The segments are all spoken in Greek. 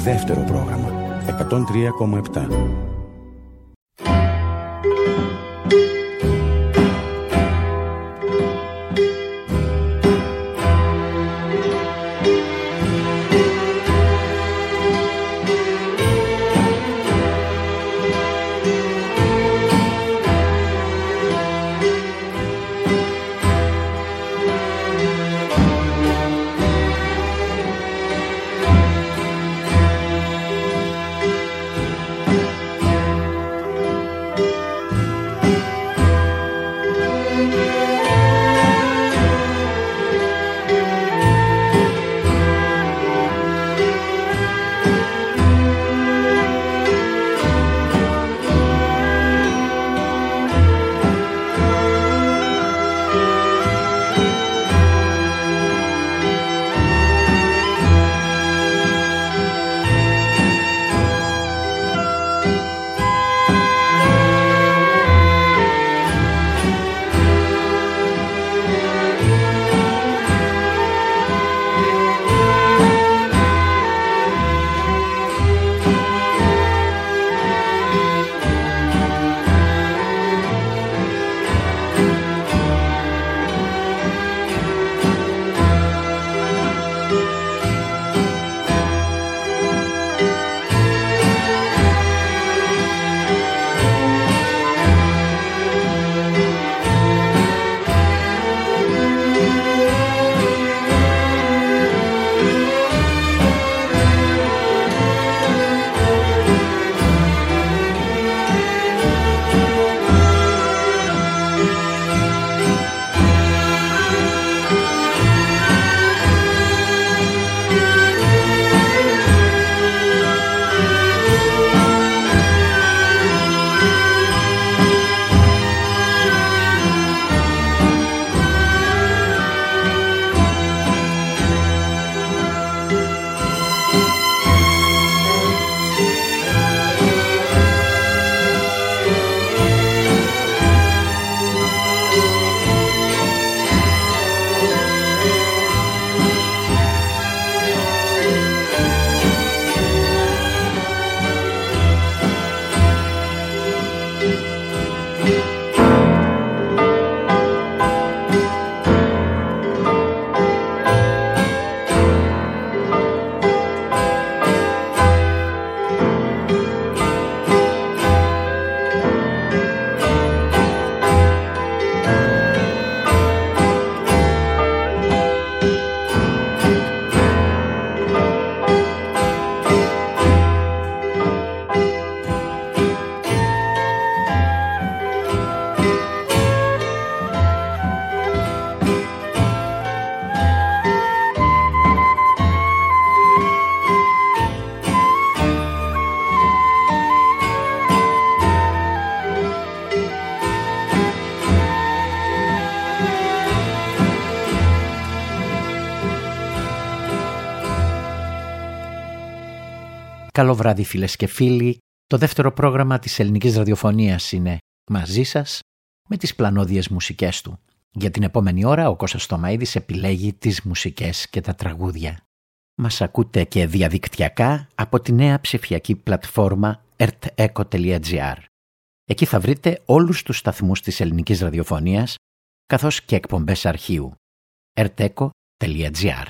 Δεύτερο πρόγραμμα 103,7. Καλό βράδυ φίλες και φίλοι. Το δεύτερο πρόγραμμα της ελληνικής ραδιοφωνίας είναι μαζί σας με τις πλανόδιες μουσικές του. Για την επόμενη ώρα ο Κώστας Στομαίδης επιλέγει τις μουσικές και τα τραγούδια. Μας ακούτε και διαδικτυακά από τη νέα ψηφιακή πλατφόρμα erteco.gr. Εκεί θα βρείτε όλους τους σταθμούς της ελληνικής ραδιοφωνίας καθώς και εκπομπές αρχείου. erteco.gr.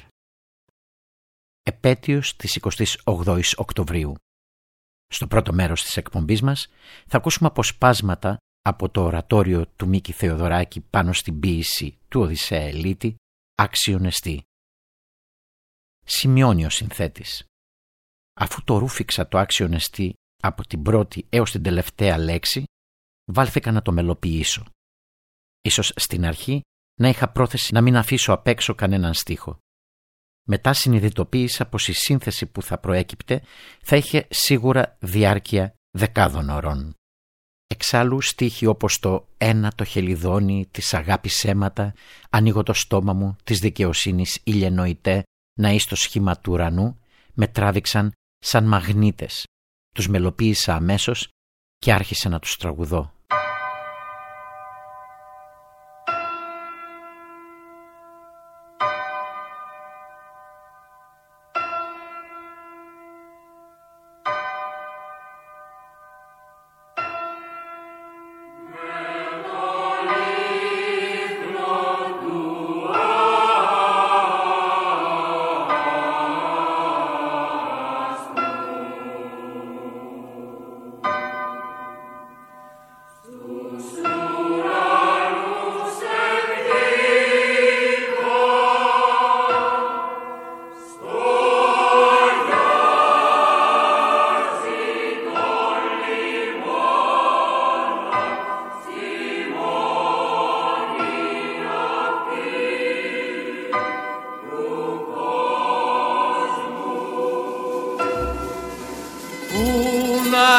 Επέτειος της 28ης Οκτωβρίου. Στο πρώτο μέρος της εκπομπής μας θα ακούσουμε αποσπάσματα από το ορατόριο του Μίκη Θεοδωράκη πάνω στην ποίηση του Οδυσσέα Ελίτη «Άξιον εστί». Σημειώνει ο συνθέτης: αφού το ρούφηξα το άξιον εστί από την πρώτη έως την τελευταία λέξη, βάλθηκα να το μελοποιήσω. Ίσως στην αρχή να είχα πρόθεση να μην αφήσω απ' έξω κανέναν στίχο. Μετά συνειδητοποίησα πως η σύνθεση που θα προέκυπτε θα είχε σίγουρα διάρκεια δεκάδων ωρών. Εξάλλου στίχοι όπως το «Ένα το χελιδόνι, της αγάπης αίματα, ανοίγω το στόμα μου, της δικαιοσύνης ηλιενοητέ, να είσαι το σχήμα του ουρανού», με τράβηξαν σαν μαγνήτες. Τους μελοποίησα αμέσως και άρχισα να τους τραγουδώ.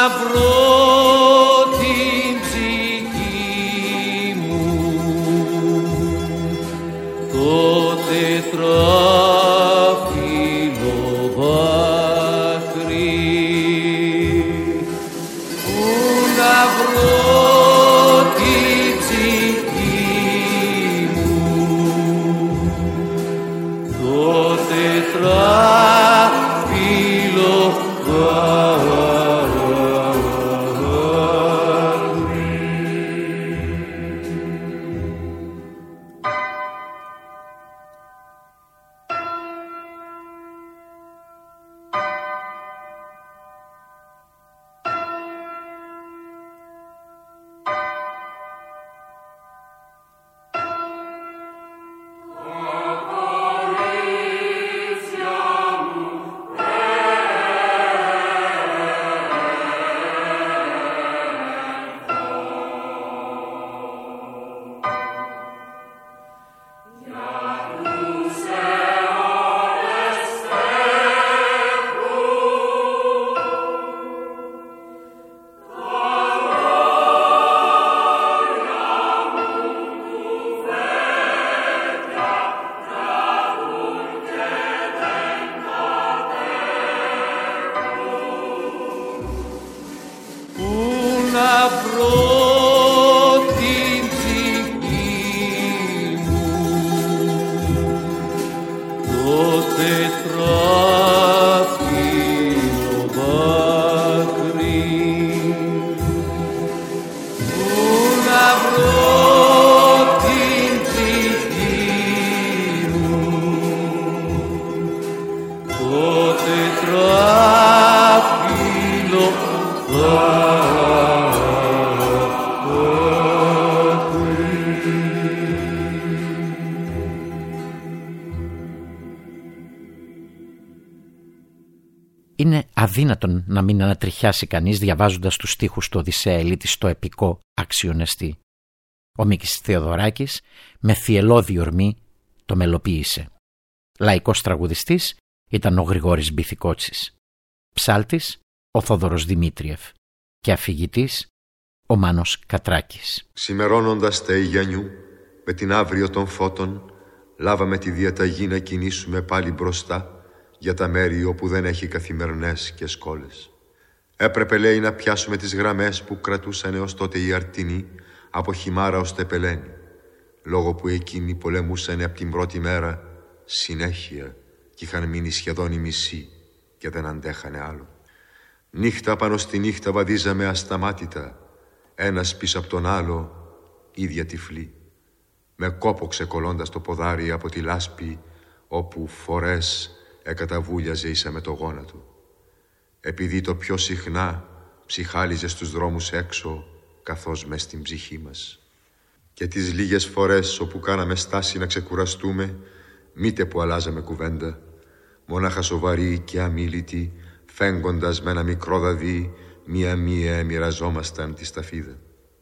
Είναι αδύνατον να μην ανατριχιάσει κανείς διαβάζοντας τους στίχους του Οδυσσέα Ελίτης στο επικό Αξιονεστή. Ο Μίκης Θεοδωράκης με θυελλώδη ορμή το μελοποίησε. Λαϊκός τραγουδιστής ήταν ο Γρηγόρης Μπιθικότσης. Ψάλτης ο Θόδωρος Δημήτριεφ και αφηγητής ο Μάνος Κατράκης. Ξημερώνοντας τα Ιγιανιού με την αύριο των φώτων, λάβαμε τη διαταγή να κινήσουμε πάλι μπροστά για τα μέρη όπου δεν έχει καθημερινές και σκόλες. Έπρεπε, λέει, να πιάσουμε τις γραμμές που κρατούσαν έως τότε οι Αρτινοί από Χιμάρα ως Τεπελένη, λόγω που εκείνοι πολεμούσαν από την πρώτη μέρα συνέχεια και είχαν μείνει σχεδόν οι μισοί και δεν αντέχανε άλλο. Νύχτα πάνω στη νύχτα βαδίζαμε ασταμάτητα, ένας πίσω από τον άλλο, ίδια τυφλή, με κόπο ξεκολλώντας το ποδάρι από τη λάσπη, όπου φορές εκαταβούλιαζε ίσα με το γόνατο. Επειδή το πιο συχνά ψυχάλιζε στους δρόμους έξω, καθώς μες στην ψυχή μας. Και τις λίγες φορές όπου κάναμε στάση να ξεκουραστούμε, μήτε που αλλάζαμε κουβέντα, μονάχα σοβαροί και αμίλητοι, φέγγοντας με ένα μικρό δαδί, μία-μία μοιραζόμασταν τη σταφίδα.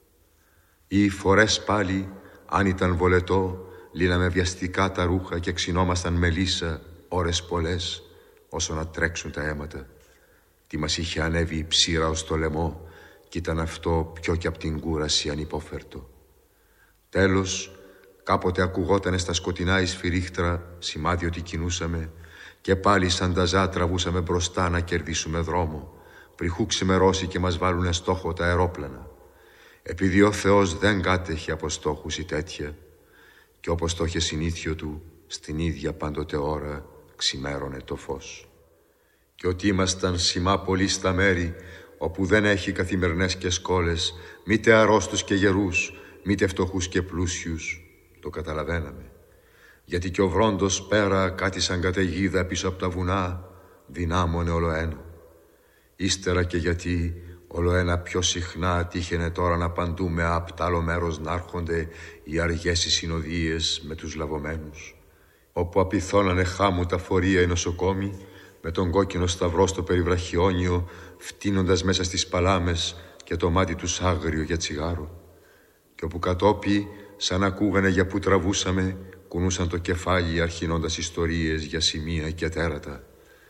Ή φορές πάλι, αν ήταν βολετό, λύναμε βιαστικά τα ρούχα και ξυνόμασταν με λύσα ώρες πολλές, όσο να τρέξουν τα αίματα. Τι μας είχε ανέβει η ψήρα ως το λαιμό κι ήταν αυτό πιο κι απ' την κούραση ανυπόφερτο. Τέλος, κάποτε ακουγότανε στα σκοτεινά η σφυρίχτρα, σημάδι ότι κινούσαμε, και πάλι σαν ταζά τραβούσαμε μπροστά να κερδίσουμε δρόμο, πριχού ξημερώσει και μας βάλουνε στόχο τα αερόπλανα. Επειδή ο Θεός δεν κάτεχε από στόχους ή τέτοια, και όπως το είχε συνήθιο του, στην ίδια πάντοτε ώρα ξημέρωνε το φως. Και ότι ήμασταν σημά πολύ στα μέρη όπου δεν έχει καθημερινές και σκόλες, μήτε αρρώστους και γερούς, μήτε φτωχούς και πλούσιους, το καταλαβαίναμε. Γιατί κι ο βρόντος πέρα κάτι σαν καταιγίδα πίσω από τα βουνά δυνάμωνε ολοένα. Ύστερα και γιατί ολοένα πιο συχνά τύχαινε τώρα να απαντούμε απ' τ' άλλο μέρος να έρχονται οι αργές οι συνοδείες με τους λαβωμένους, όπου απειθώνανε χάμου τα φορεία οι νοσοκόμοι με τον κόκκινο σταυρό στο περιβραχιόνιο, φτύνοντας μέσα στις παλάμες και το μάτι τους άγριο για τσιγάρο, και όπου κατόπι σαν ακούγανε για που τραβούσαμε, κουνούσαν το κεφάλι αρχινώντας ιστορίες για σημεία και τέρατα,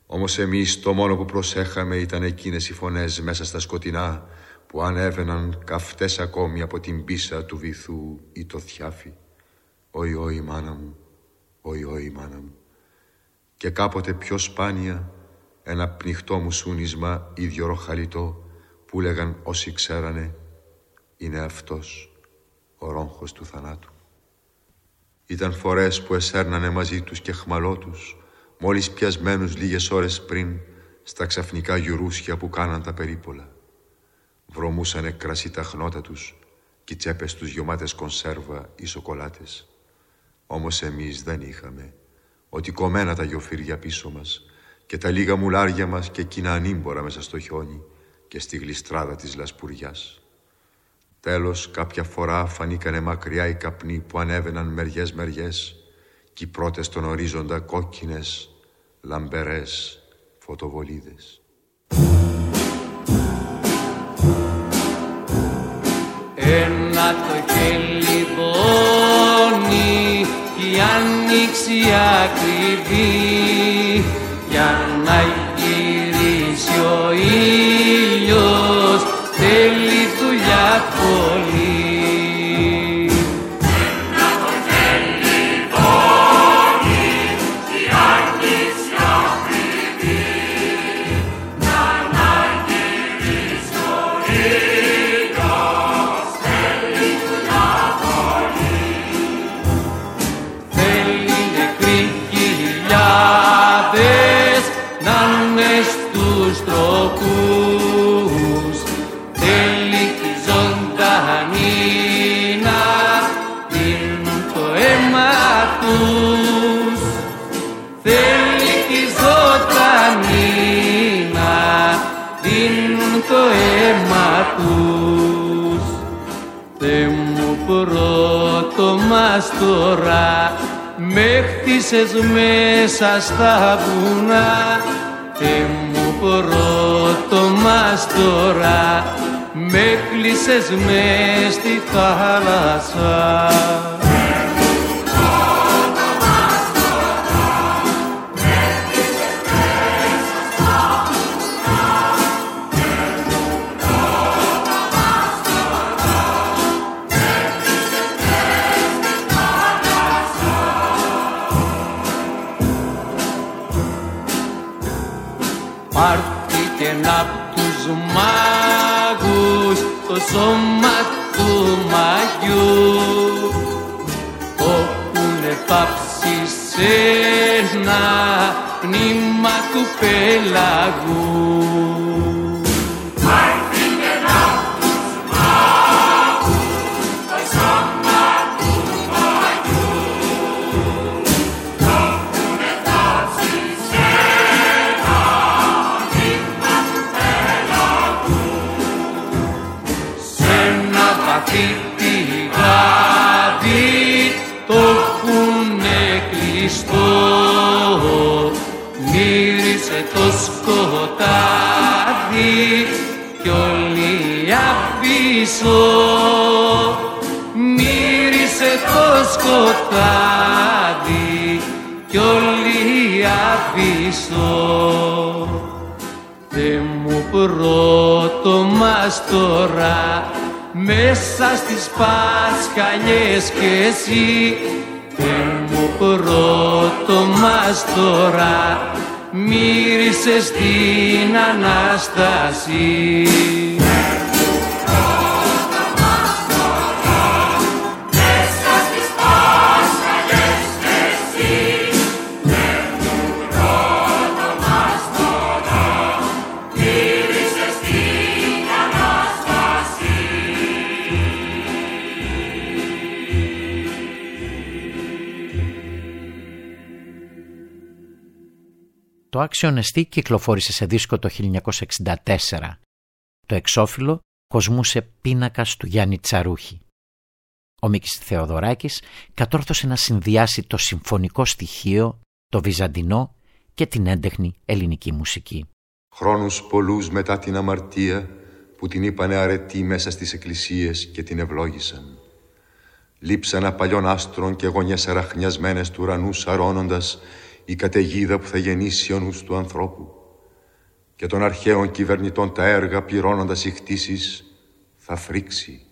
Όμως εμείς το μόνο που προσέχαμε ήταν εκείνες οι φωνές μέσα στα σκοτεινά που ανέβαιναν καυτές ακόμη από την πίσα του βυθού ή το θιάφι. «Όι, όι, μάνα μου, όι, όι, μάνα μου». Και κάποτε πιο σπάνια ένα πνιχτό μου σούνισμα ίδιο ροχαλιτό που λέγαν όσοι ξέρανε, είναι αυτός ο ρόγχος του θανάτου. Ήταν φορές που εσέρνανε μαζί τους και χμαλώτους, μόλις πιασμένους λίγες ώρες πριν, στα ξαφνικά γιουρούσια που κάναν τα περίπολα. Βρωμούσανε κρασί τα χνότα τους και οι τσέπες τους γιωμάτες κονσέρβα ή σοκολάτες. Όμως εμείς δεν είχαμε, ότι κομμένα τα γιοφύρια πίσω μας και τα λίγα μουλάρια μας και εκείνα ανήμπορα μέσα στο χιόνι και στη γλιστράδα της λασπουριάς. Τέλος, κάποια φορά φανήκανε μακριά οι καπνοί που ανέβαιναν μεριές-μεριές και οι πρώτες στον ορίζοντα κόκκινες, λαμπερές φωτοβολίδες. Ένα το χέλι πόνι κι η άνοιξη ακριβή για να γυρίσει ο ήλιος θέλει δουλειά πολύ. Το αίμα τους. Θε μου πρώτο μας τώρα με χτίσες μέσα στα βουνά. Θε μου πρώτο μας τώρα με κλείσες μες στη θάλασσα. Πάρθηκε απ' τους μάγους το σώμα του μαγιού, όπουνε πάψει σε ένα πνήμα του πελαγού. Το έχουνε κλειστό, μύρισε το σκοτάδι κι όλοι απίσω. Μύρισε το σκοτάδι κι όλοι απίσω. Θε μου πρώτο μας τώρα μέσα στις πασχαλιές κι εσύ. Θε μου πρώτο μας τώρα μύρισες την Ανάσταση. Το Άξιον Εστί κυκλοφόρησε σε δίσκο το 1964. Το εξώφυλλο κοσμούσε πίνακας του Γιάννη Τσαρούχη. Ο Μίκης Θεοδωράκης κατόρθωσε να συνδυάσει το συμφωνικό στοιχείο, το βυζαντινό και την έντεχνη ελληνική μουσική. Χρόνους πολλούς μετά την αμαρτία που την είπανε αρετή μέσα στις εκκλησίες και την ευλόγησαν. Λείψανα παλιών άστρων και γωνιές αραχνιασμένες του ουρανού σαρώνοντας η καταιγίδα που θα γεννήσει ο νους του ανθρώπου. Και των αρχαίων κυβερνητών τα έργα πληρώνοντας οι κτήσεις θα φρίξει.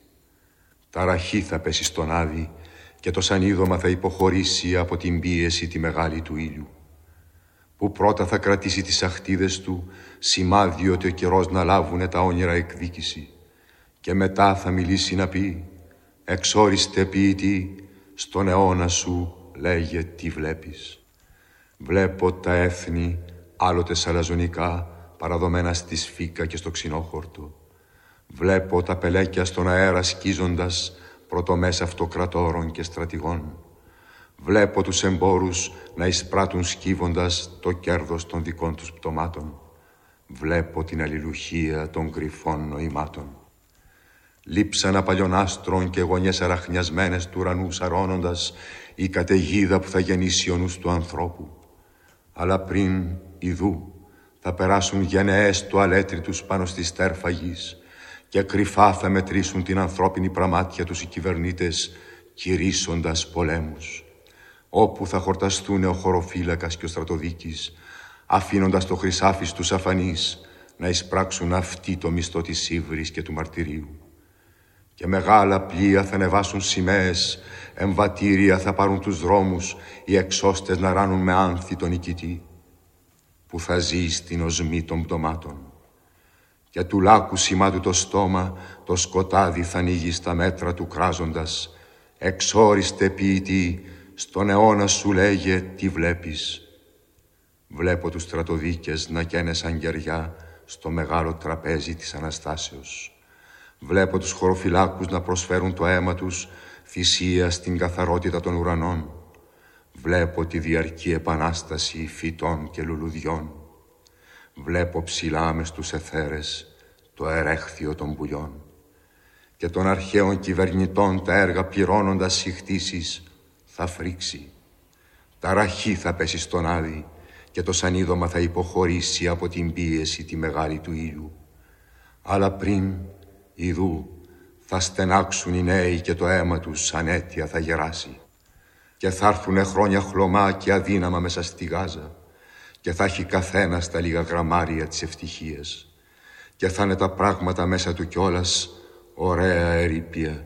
Ταραχή θα πέσει στον άδει και το σανίδωμα θα υποχωρήσει από την πίεση τη μεγάλη του ήλιου, που πρώτα θα κρατήσει τις αχτίδες του, σημάδι ότι ο καιρός να λάβουνε τα όνειρα εκδίκηση, και μετά θα μιλήσει να πει: «Εξόριστε ποιητή, στον αιώνα σου λέγε τι βλέπεις». Βλέπω τα έθνη, άλλοτε σαλαζονικά, παραδομένα στη σφίκα και στο ξινόχορτο. Βλέπω τα πελέκια στον αέρα σκίζοντας πρωτομές αυτοκρατόρων και στρατηγών. Βλέπω τους εμπόρους να εισπράττουν σκύβοντας το κέρδος των δικών τους πτωμάτων. Βλέπω την αλληλουχία των κρυφών νοημάτων. Λείψανα παλιών άστρων και γωνιές αραχνιασμένες του ουρανού σαρώνοντας η καταιγίδα που θα γεννήσει ο νους του ανθρώπου. Αλλά πριν, ιδού, θα περάσουν γενναίες τουαλέτριτους πάνω στη στέρφα γης και κρυφά θα μετρήσουν την ανθρώπινη πραμάτια τους οι κυβερνήτες, κηρύσσοντας πολέμους. Όπου θα χορταστούν ο χωροφύλακας και ο στρατοδίκης, αφήνοντας το χρυσάφι στους αφανείς να εισπράξουν αυτοί το μισθό της ύβρης και του μαρτυρίου. Και μεγάλα πλοία θα ανεβάσουν σημαίες, εμβατήρια θα πάρουν τους δρόμους, οι εξώστες να ράνουν με άνθη τον νικητή, που θα ζει στην οσμή των πτωμάτων. Και του λάκου σημάτου το στόμα, το σκοτάδι θα ανοίγει στα μέτρα του κράζοντας: «Εξόριστε ποιητή, στον αιώνα σου λέγε τι βλέπεις». Βλέπω τους στρατοδίκες να καίνε σαν κεριά στο μεγάλο τραπέζι της Αναστάσεως. Βλέπω τους χωροφυλάκους να προσφέρουν το αίμα τους θυσία στην καθαρότητα των ουρανών. Βλέπω τη διαρκή επανάσταση φυτών και λουλουδιών. Βλέπω ψηλά μες στους αιθέρες το ερέχθιο των πουλιών. Και των αρχαίων κυβερνητών τα έργα πληρώνοντας οι κτήσεις θα φρίξει. Ταραχή θα πέσει στον άδει και το σανίδωμα θα υποχωρήσει από την πίεση τη μεγάλη του ήλιου. Αλλά πριν, ιδού, θα στενάξουν οι νέοι και το αίμα τους σαν αίτια θα γεράσει. Και θα έρθουνε χρόνια χλωμά και αδύναμα μέσα στη Γάζα, και θα έχει καθένας τα λίγα γραμμάρια της ευτυχίας, και θα είναι τα πράγματα μέσα του κιόλας ωραία ερήπια.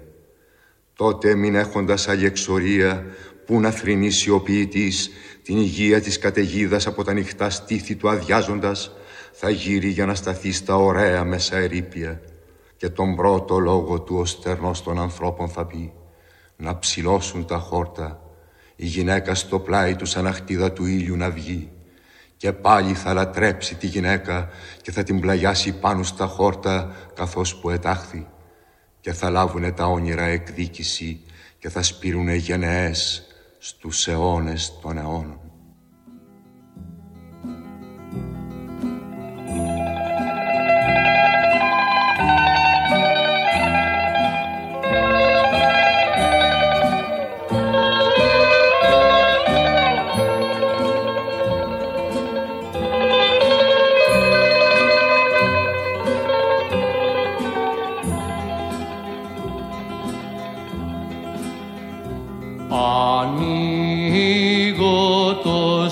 Τότε μην έχοντας άλλη εξορία που να θρηνήσει ο ποιητής την υγεία της καταιγίδας από τα νυχτά στήθη του αδειάζοντας, θα γύρει για να σταθεί στα ωραία μέσα ερήπια, και τον πρώτο λόγο του ο στερνός των ανθρώπων θα πει: να ψηλώσουν τα χόρτα, η γυναίκα στο πλάι του σαν αχτίδα του ήλιου να βγει, και πάλι θα λατρέψει τη γυναίκα και θα την πλαγιάσει πάνω στα χόρτα καθώς που ετάχθη, και θα λάβουνε τα όνειρα εκδίκηση και θα σπείρουνε γενναίες στους αιώνες των αιώνων. Ανοίγω το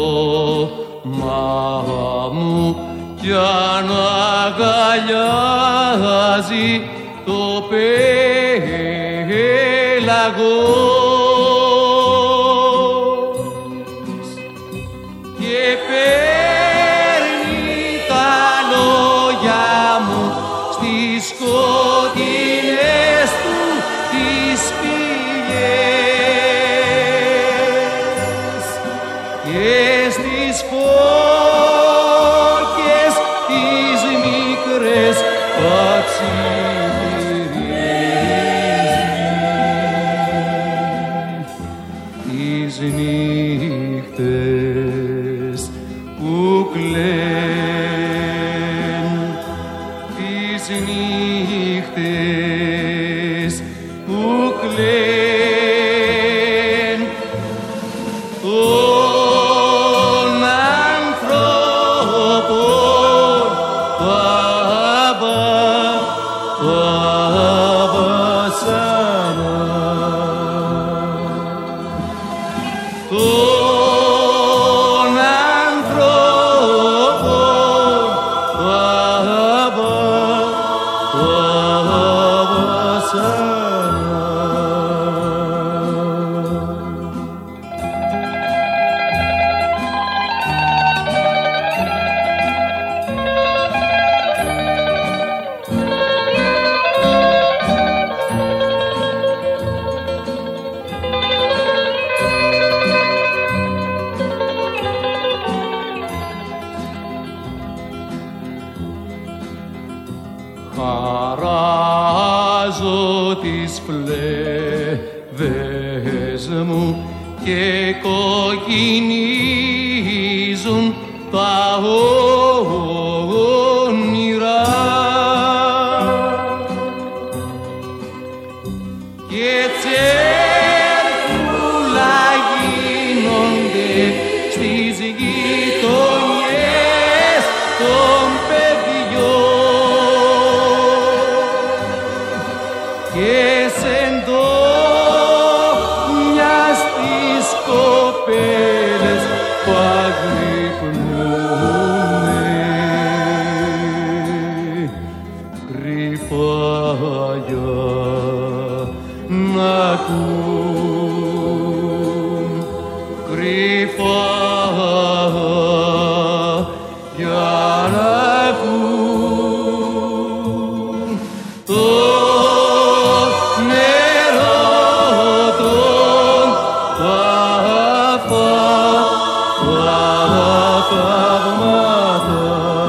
στόμα μου κι αν αγκαλιάζει το πέλαγος και παίρνει τα λόγια μου στις σκοτεινές του τις πηγές και στις φώκες τις μικρές πατσιφυρίζει τις νύχτες που κλαιν, τις νύχτες που κλαιν των ανθρώπων βασανά. τις φλέβες μου και κοκκινίζουν τα όνειρα και τσέρκουλα γίνονται στις γειτονιές των παιδιών και σε εντόνια στις κοπέλες που αγρυπνούνε κρυφά για να ακούν, κρυφά για να ακούν το νερό των θαυμάτων.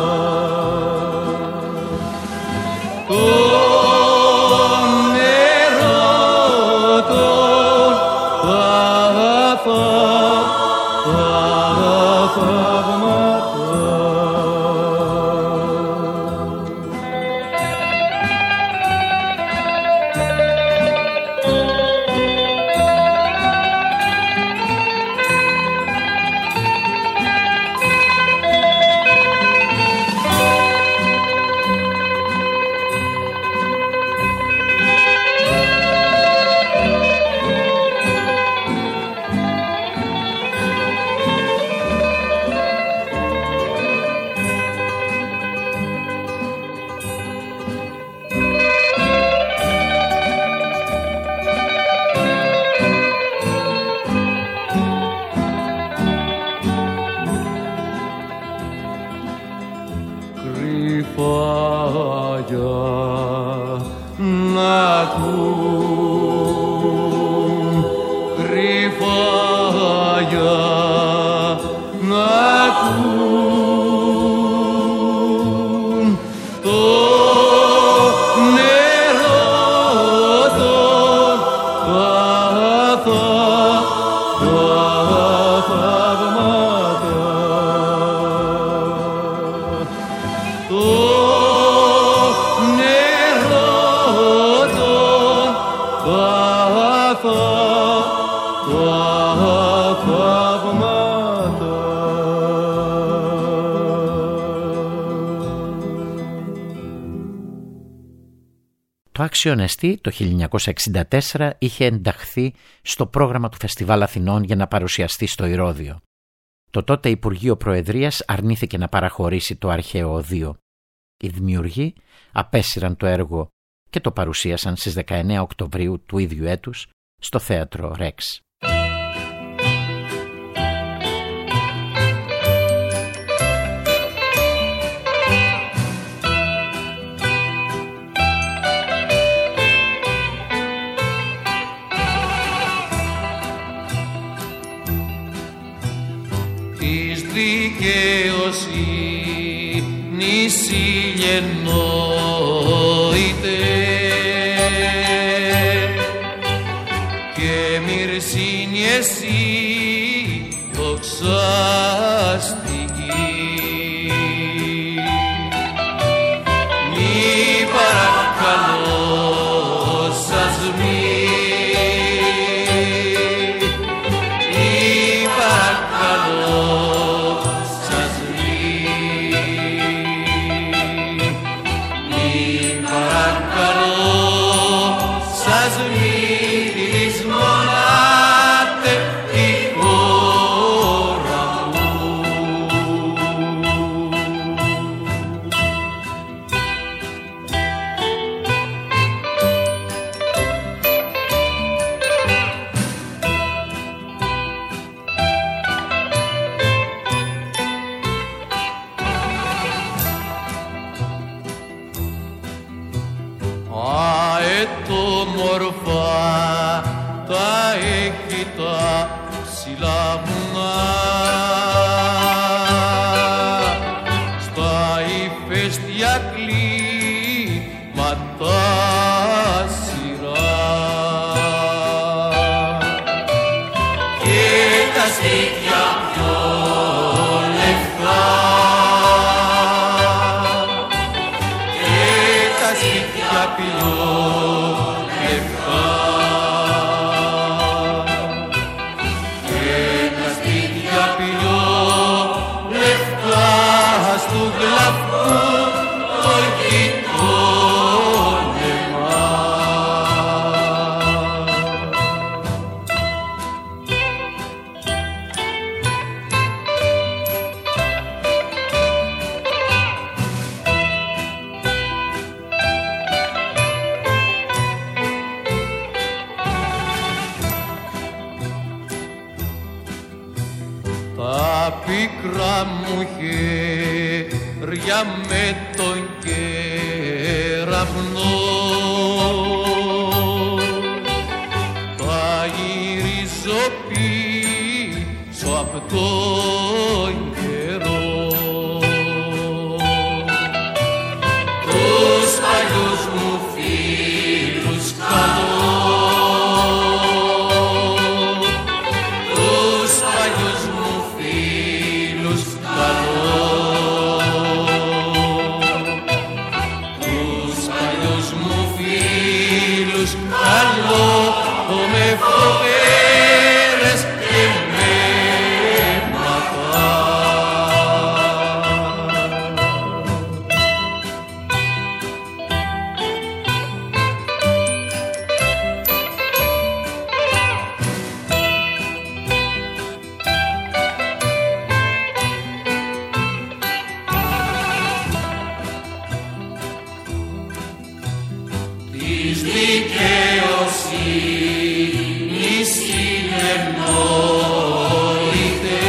Το Άξιον Εστί το 1964 είχε ενταχθεί στο πρόγραμμα του Φεστιβάλ Αθηνών για να παρουσιαστεί στο Ηρώδειο. Το τότε Υπουργείο Προεδρίας αρνήθηκε να παραχωρήσει το αρχαίο οδείο. Οι δημιουργοί απέσυραν το έργο και το παρουσίασαν στις 19 Οκτωβρίου του ίδιου έτους στο θέατρο Ρεξ. Της δικαιοσύνης ηλιενόητε και μυρσίνη εσύ δοξαστική. Μη παρακαλώ σας μη παρακαλώ σας μη παρακαλώ σας μη λησμονάτε τη χώρα μου. πίκρα μου χέρια με τον κεραυνό θα γυρίζω πίσω απ' τον καιρό. Τους παλιούς μου φίλους καλώ, με φοβέρες και με της δικαιοσύνης συνεννοείται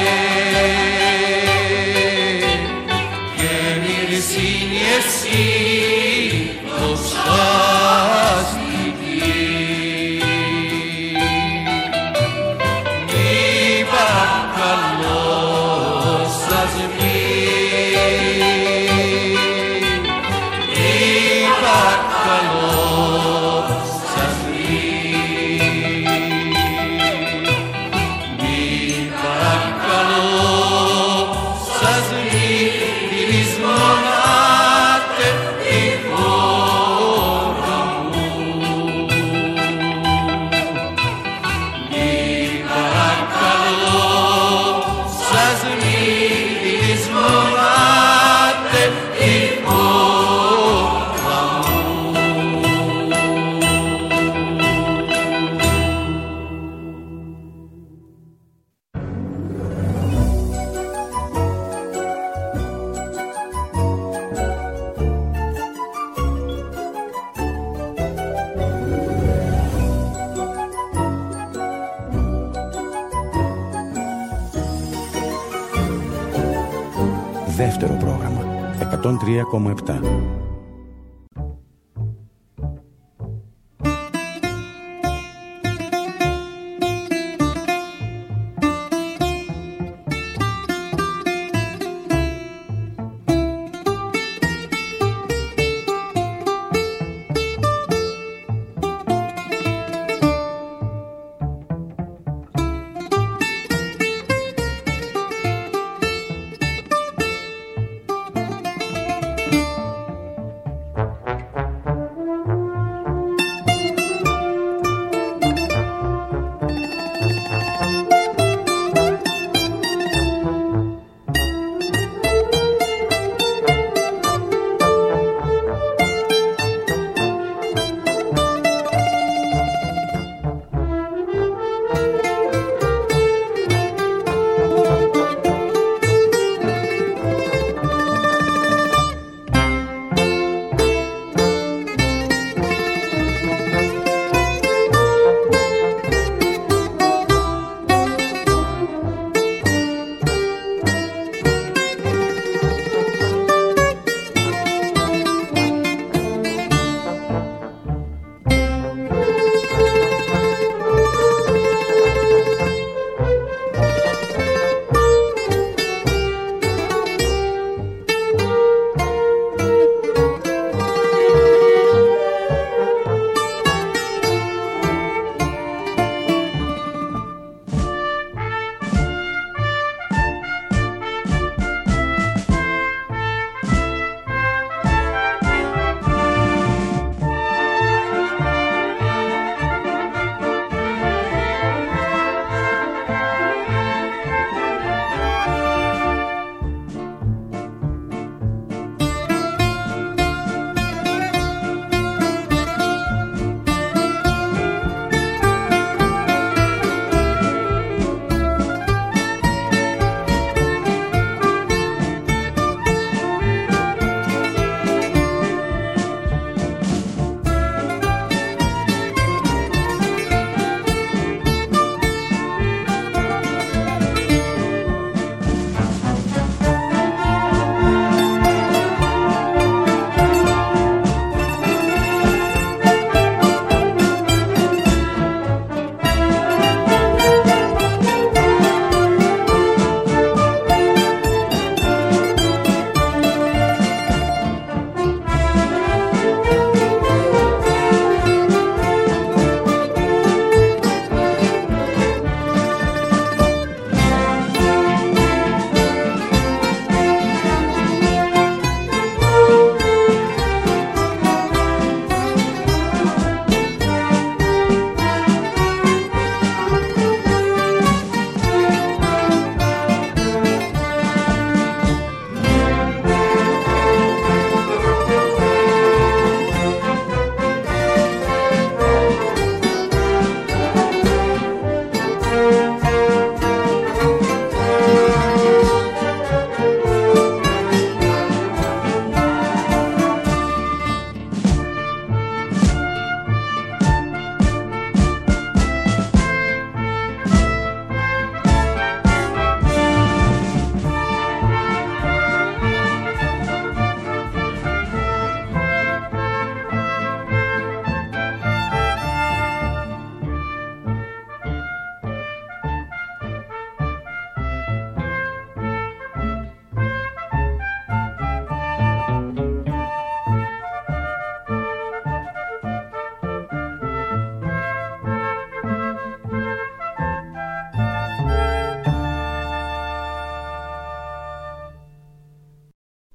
και μυρισύνη εσύ δοσάστηκε. Μη παρακαλώ σας μη παρακαλώ Δεύτερο πρόγραμμα 103,7.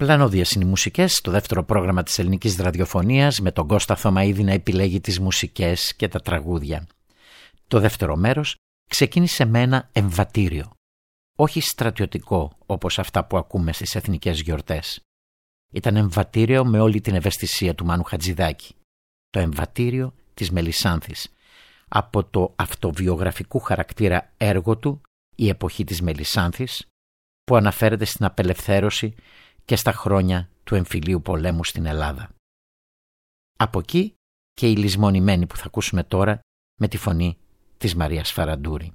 Πλανώδιες είναι οι μουσικές στο δεύτερο πρόγραμμα της ελληνικής ραδιοφωνίας, με τον Κώστα Θωμαίδη να επιλέγει τις μουσικές και τα τραγούδια. Το δεύτερο μέρος ξεκίνησε με ένα εμβατήριο, όχι στρατιωτικό όπως αυτά που ακούμε στις εθνικές γιορτές. Ήταν εμβατήριο με όλη την ευαισθησία του Μάνου Χατζηδάκη. Το εμβατήριο της Μελισσάνθης, από το αυτοβιογραφικού χαρακτήρα έργο του «Η εποχή της Μελισσάνθης», που αναφέρεται στην απελευθέρωση και στα χρόνια του εμφυλίου πολέμου στην Ελλάδα. Από εκεί και η λησμονημένη που θα ακούσουμε τώρα με τη φωνή της Μαρίας Φαραντούρη.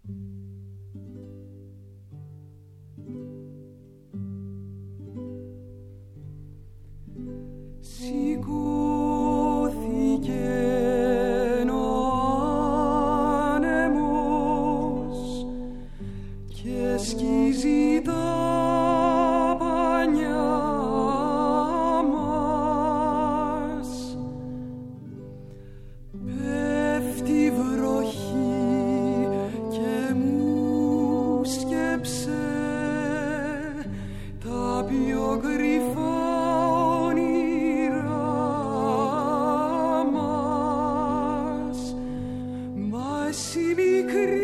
Σκίζει τα πανιά μας, πέφτει βροχή και μου σκέψε τα πιο κρυφά όνειρά μας, μα εσύ μικρή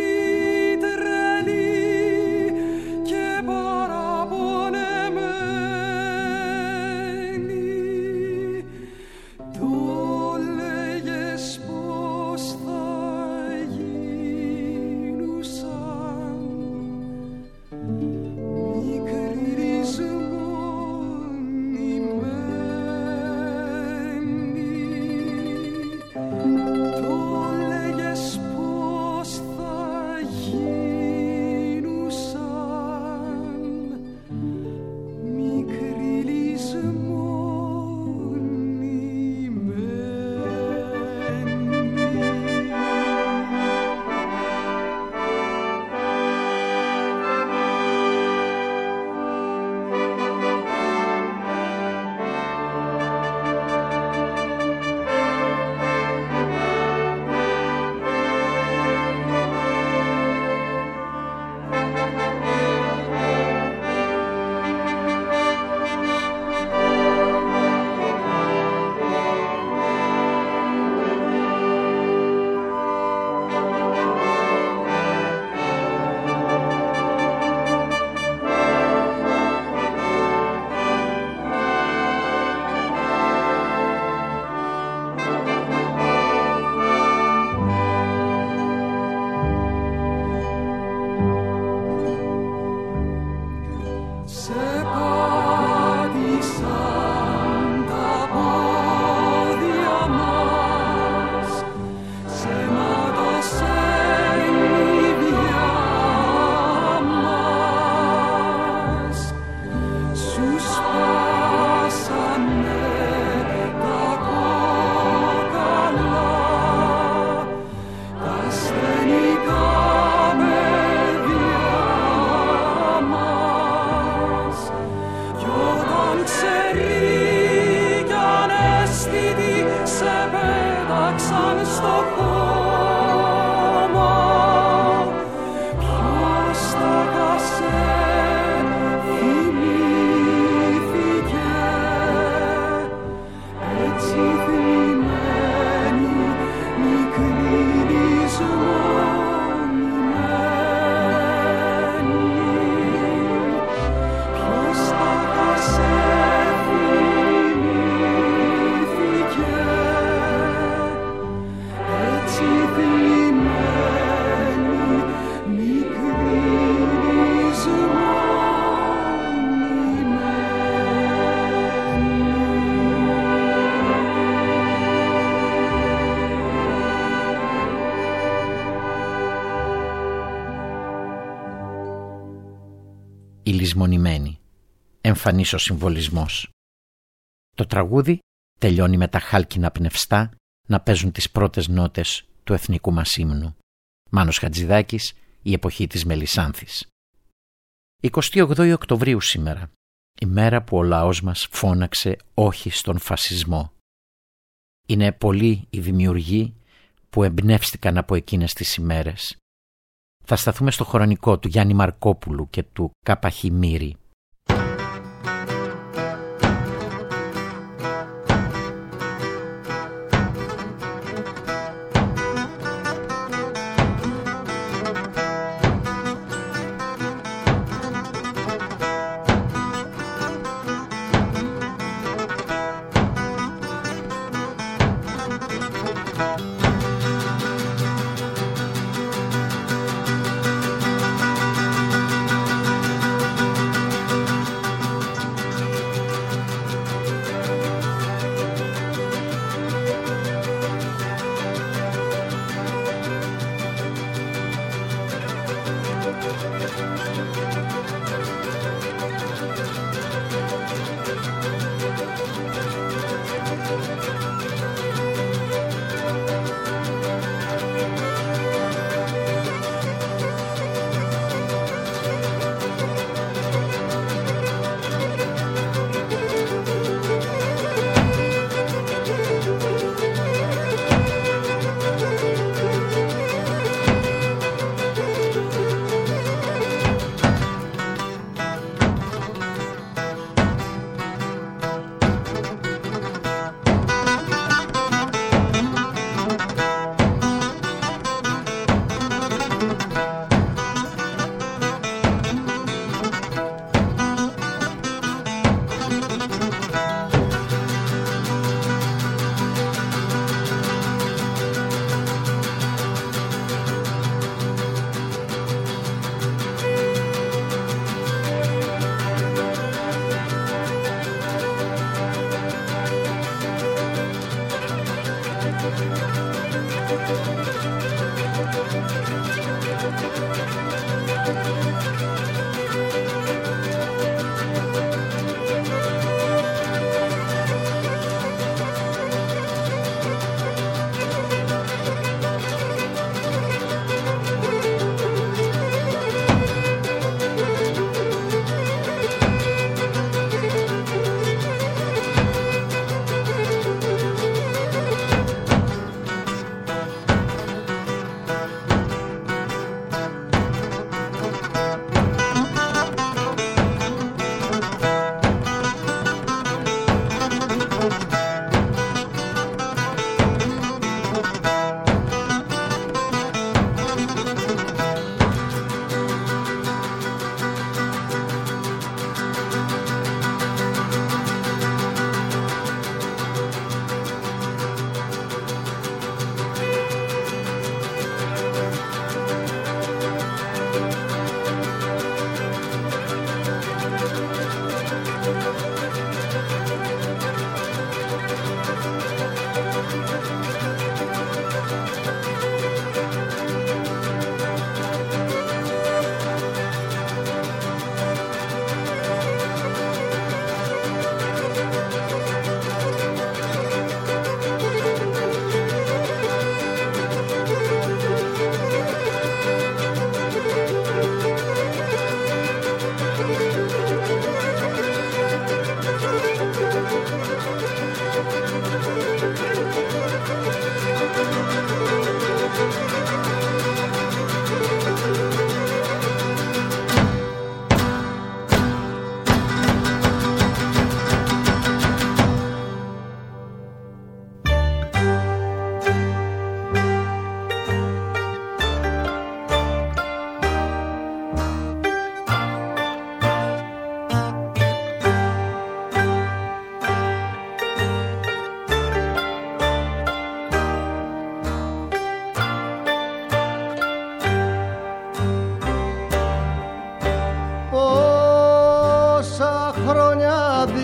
η λησμονημένη, εμφανής ο συμβολισμός. Το τραγούδι τελειώνει με τα χάλκινα πνευστά να παίζουν τις πρώτες νότες του εθνικού μας ύμνου. Μάνος Χατζηδάκης, η εποχή της Μελισσάνθης. 28 Οκτωβρίου σήμερα, η μέρα που ο λαός μας φώναξε όχι στον φασισμό. Είναι πολλοί οι δημιουργοί που εμπνεύστηκαν από εκείνες τις ημέρες. Θα σταθούμε στο χρονικό του Γιάννη Μαρκόπουλου και του Καπαχημύρη.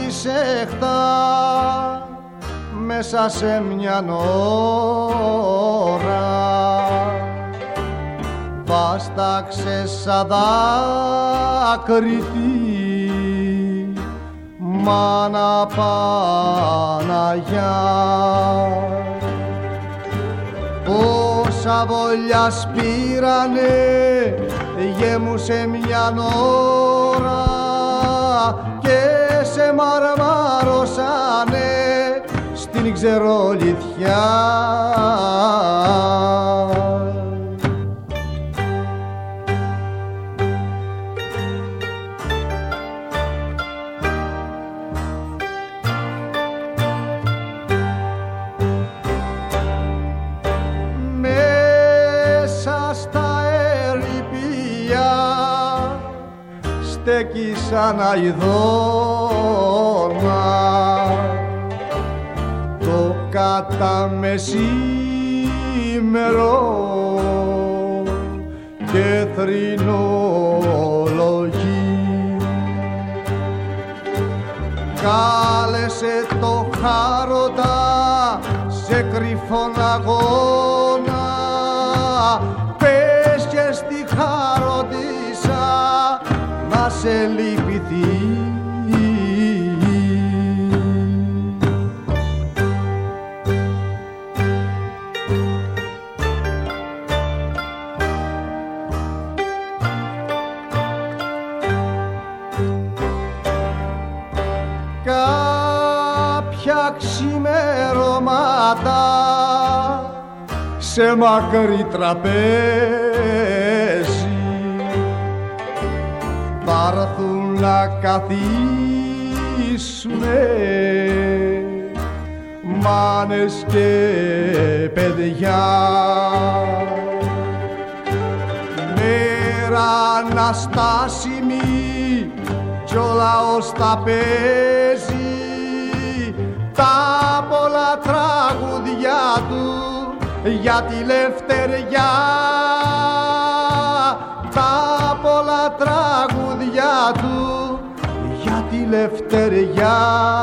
ήσυχτα μέσα σε μια ώρα, βάσταξε σαν δάκρυτη μάνα Παναγιά. Όσα βολιά σπήρανε γέμουσε μια ώρα και σε μαρμάρωσανε στην ξερολιθιά. Στέκησαν αηδώνα το κατά μεσήμερο και θρηνολογεί. Κάλεσε το Χάροντα σε κρυφόν αγώνα, πες και στη Χάροντισσα να σε λυπηθεί. Κάποια ξημερώματα σε μακρύ τραπέζι πάρθουν να καθίσουνε μάνες και παιδιά. Μέρα αναστάσιμη κι ο λαός τα παίζει τα πολλά τραγουδιά του για τη λευτεριά. Τα πολλά τραγουδιά του για τη λευτεριά.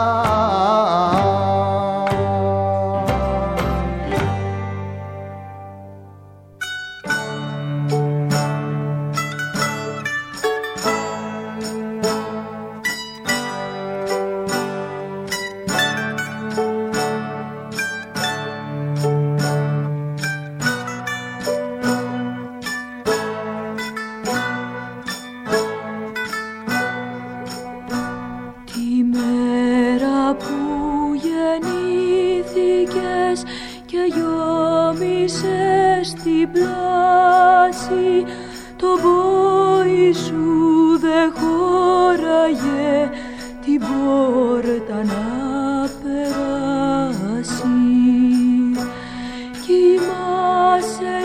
Στην πλάση το πόη σου δε χώραγε την πόρτα να περάσει. Κοιμάσαι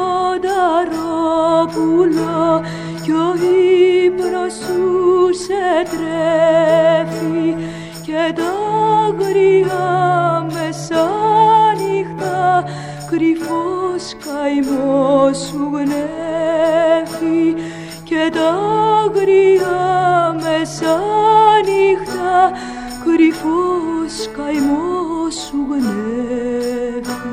λιονταρόπουλο κι ο ύπνος σου σε τρέφει και τα αγριά μεσάνυχτα κρυφός καημός σου γνέφει και τα αγριά μεσάνυχτα κρυφός καημός σου γνέφει.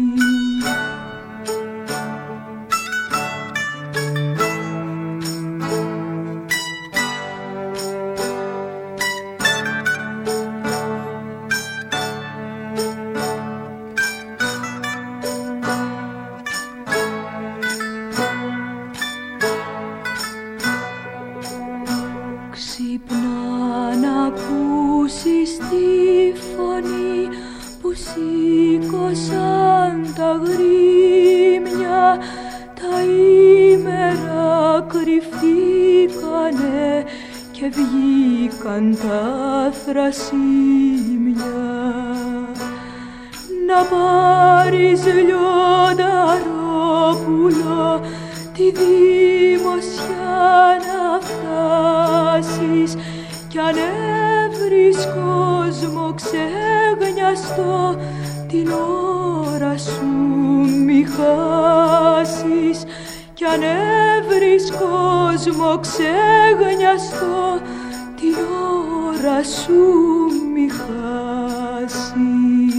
Σήκωσαν τα γρήμια, τα ήμερα κρυφτήκανε και βγήκαν τα θρασίμια. Να πάρεις λιονταρόπουλο τη δημοσιά να φτάσεις κι αν έβρεις κόσμο ξεγνιαστό την ώρα σου μη χάσεις κι αν έβρεις κόσμο ξεγνιαστό την ώρα σου χάσεις.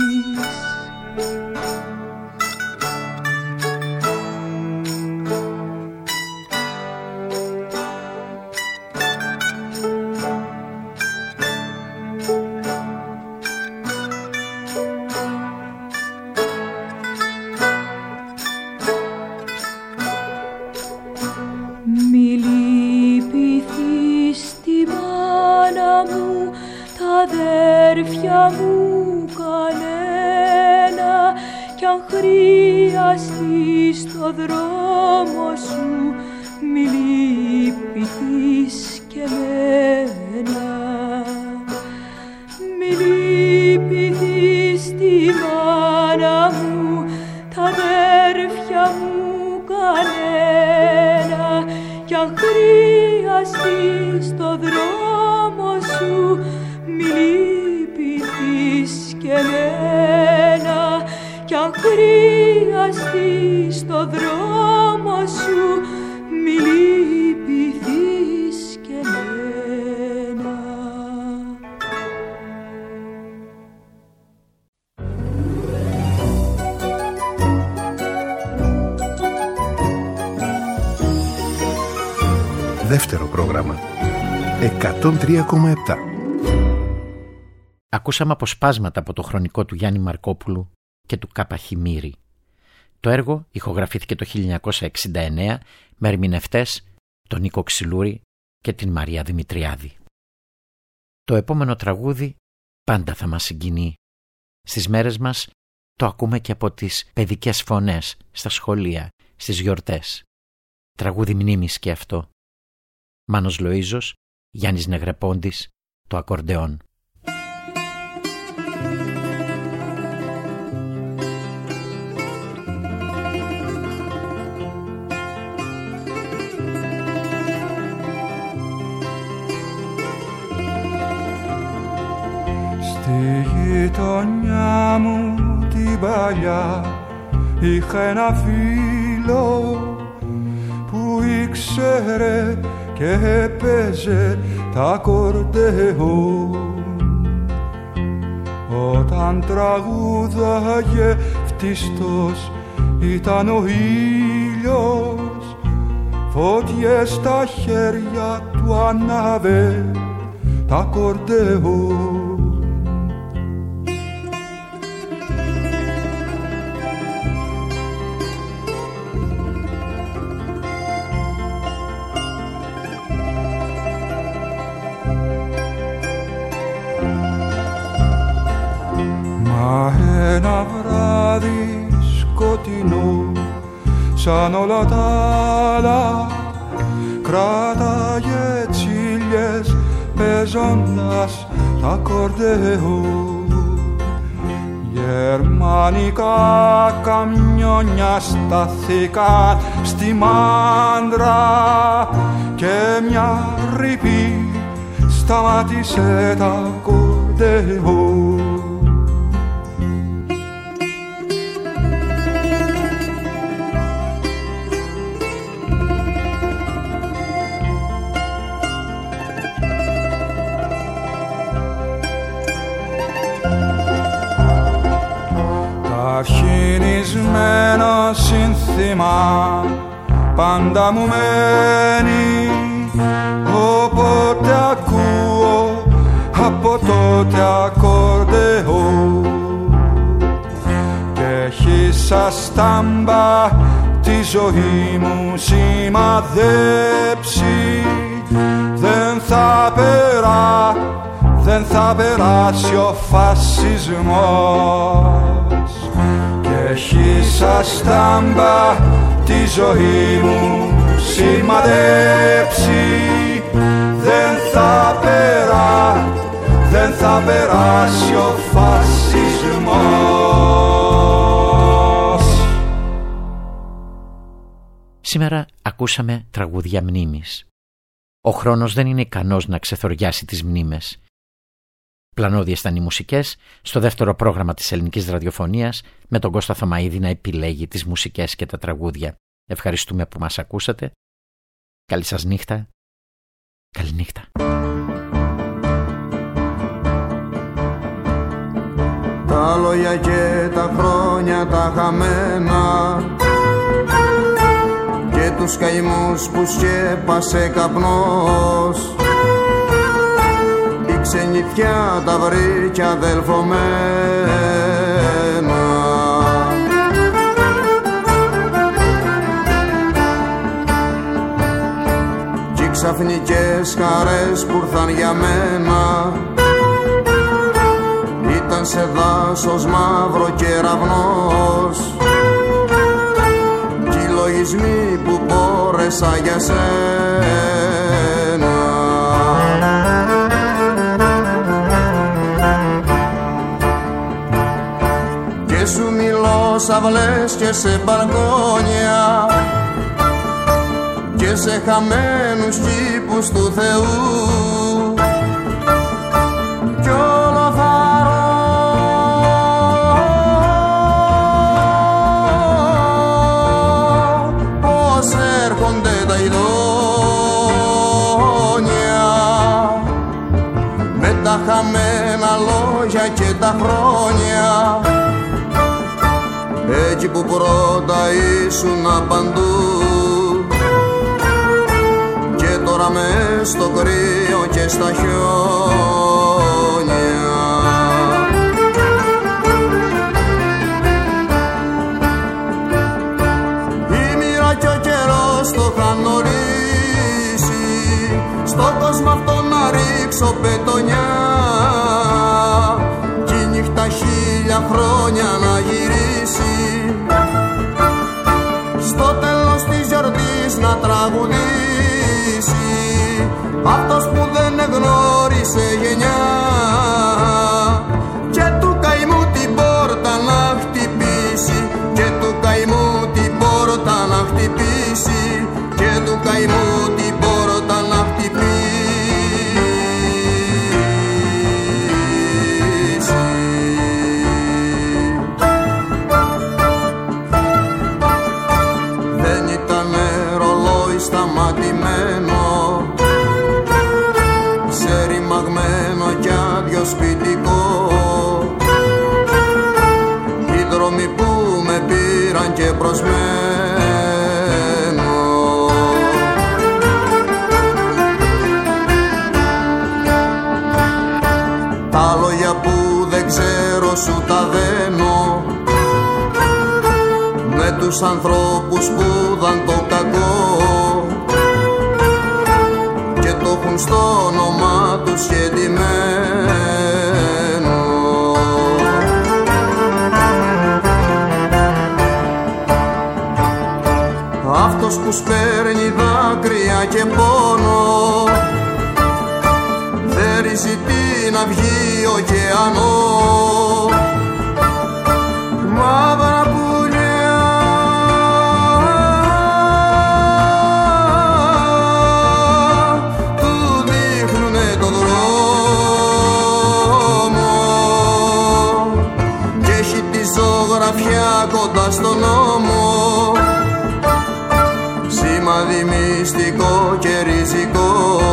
Αδέρφια μου κανένα κι αν χρειαστείς το δρόμο σου μη λυπηθείς και εμένα. Μη λυπηθείς τη μάνα μου, τα αδέρφια μου κανένα κι αν χρειαστείς το δρόμο σου μη λυπηθείς και εμένα κι αν χρειαστείς το δρόμο σου μη λυπηθείς και εμένα. Δεύτερο πρόγραμμα 103,7. Ακούσαμε αποσπάσματα από το χρονικό του Γιάννη Μαρκόπουλου και του Κάπα Χιμήρη. Το έργο ηχογραφήθηκε το 1969 με ερμηνευτές τον Νίκο Ξυλούρη και την Μαρία Δημητριάδη. Το επόμενο τραγούδι πάντα θα μας συγκινεί. Στις μέρες μας το ακούμε και από τις παιδικές φωνές, στα σχολεία, στις γιορτές. Τραγούδι μνήμης και αυτό. Μάνος Λοΐζος, Γιάννης Νεγρεπόντης, το ακορντεόν. Στη γειτονιά μου την παλιά είχα ένα φίλο που ήξερε και έπαιζε τα ακορντεόν. Όταν τραγούδαγε φτιστός ήταν ο ήλιος, φώτιες στα χέρια του ανάβε τα ακορντεόν. Ένα βράδυ σκοτεινό σαν όλα τα άλλα κράταγε τσίλιες παίζοντας τα ακορντεόν. Γερμανικά καμιόνια σταθήκαν στη Μάντρα και μια ρηπή σταμάτησε τα ακορντεόν. Αρχινισμένο σύνθημα πάντα μου μένει, όποτε ακούω από τότε ακορντεόν. Και έχει σαν στάμπα τη ζωή μου σημαδέψει, δεν θα περάσει ο φασισμός. Έχει σαν στάμπα τη ζωή μου σημαδέψει, δεν θα περάσει ο φασισμός. Σήμερα ακούσαμε τραγούδια μνήμης. Ο χρόνος δεν είναι ικανός να ξεθοριάσει τις μνήμες. Πλανώδιες ήταν οι μουσικές στο δεύτερο πρόγραμμα της ελληνικής ραδιοφωνίας με τον Κώστα Θωμαΐδη να επιλέγει τις μουσικές και τα τραγούδια. Ευχαριστούμε που μας ακούσατε. Καλή σας νύχτα. Καλή νύχτα. τα λόγια και τα χρόνια τα χαμένα και τους καημούς που σκέπασε καπνός, η ξενιτιά τα βρήκε αδελφομένα. Κι οι ξαφνικές χαρές που ήρθαν για μένα ήταν σε δάσος μαύρο κεραυνός, κι οι λογισμοί που πόρεσα για σένα. Και σου μιλώ σαυλές και σε μπαλκόνια και σε χαμένους κήπους του Θεού, κι όλο θαρώ πως έρχονται τα ειδόνια με τα χαμένα λόγια και τα χρόνια, εκεί που πρώτα ήσουν παντού και τώρα μες στο κρύο και στα χιόνια. Η μοίρα κι ο καιρός το είχαν ορίσει στον κόσμο αυτό να ρίξω πετονιά, κι η νύχτα 1000 χρόνια να γυρίσει, στο τέλος της γιορτής να τραγουδήσει αυτός που δεν εγνώρισε γενιά, και του καημού την πόρτα να χτυπήσει, και του καημού την πόρτα να χτυπήσει, και του καημού την πόρτα να χτυπήσει. Δεν ήταν ρολόι σταματημένο, σε ρημαγμένο κι άδειο σπιτικό, οι δρόμοι που με πήραν και προσμένω. Τα λόγια που δεν ξέρω σου τα δένω με τους ανθρώπους που δαν το κακό και το έχουν στο όνομα τους σχετιμένο. Αυτός που σπέρνει δάκρυα και πόνο δεν ζητεί να βγει ωκεανό, μαύρα πουλιά του δείχνουνε το δρόμο και έχει τη ζωγραφιά κοντά στον νόμο, σημάδι μυστικό και ριζικό,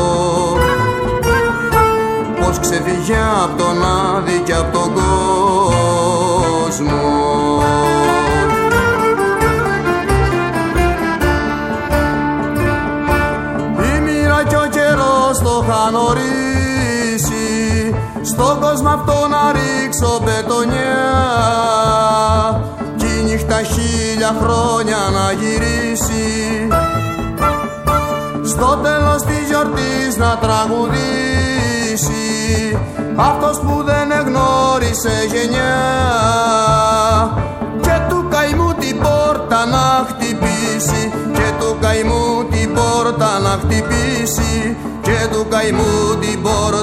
πως ξεφύγει απ' τον άδη και απ' τον κόσμο. Η μοίρα κι ο καιρός το είχαν ορίσει στον κόσμο αυτό να ρίξω πετονιά, κι η νύχτα 1000 χρόνια να γυρίσει, στο τέλος της γιορτής να τραγουδήσει αυτός που δεν εγνώρισε γενιά, και του καημού την πόρτα να χτυπήσει, και του καημού την πόρτα να χτυπήσει, και του καημού την πόρτα